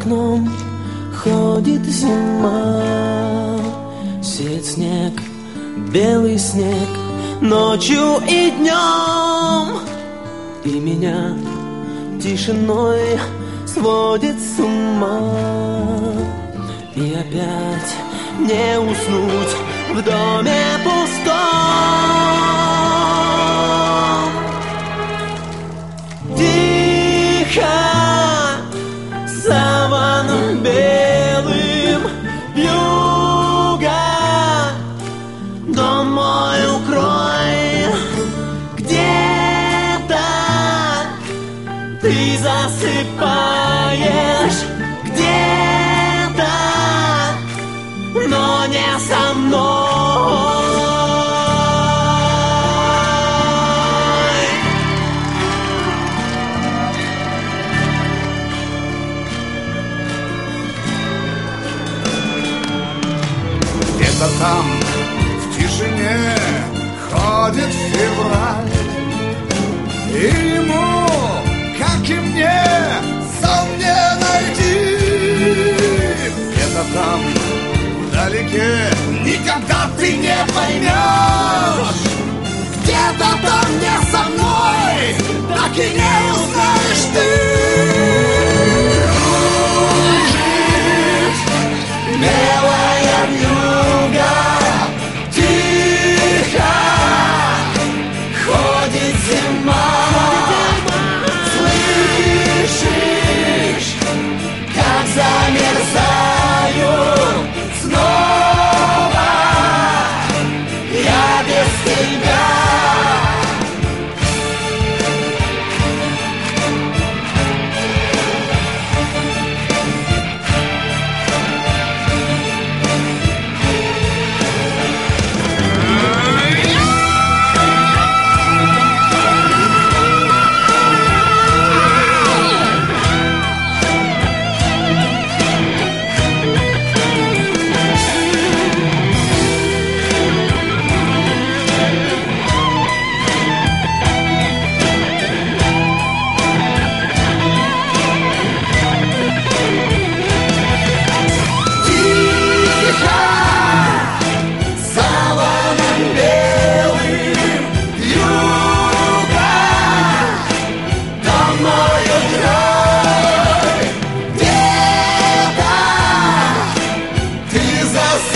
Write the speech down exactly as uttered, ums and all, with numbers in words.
окном ходит зима. Сеет снег, белый снег, ночью и днем. И меня тишиной сводит с ума. И опять не уснуть в доме пустом. Тихо, саваном белым вьюга, дом мой укрой, где-то ты засыпаешь, где-то, но не со мной. Где-то там в тишине ходит февраль, и ему, как и мне, сон не найти. Где-то там вдалеке никогда ты не поймешь. Где-то там не со мной, так и не узнаешь ты. Кружит белая вьюга, тихо ходит зима. Слышишь, как замерзаю снова я без тебя. Jesus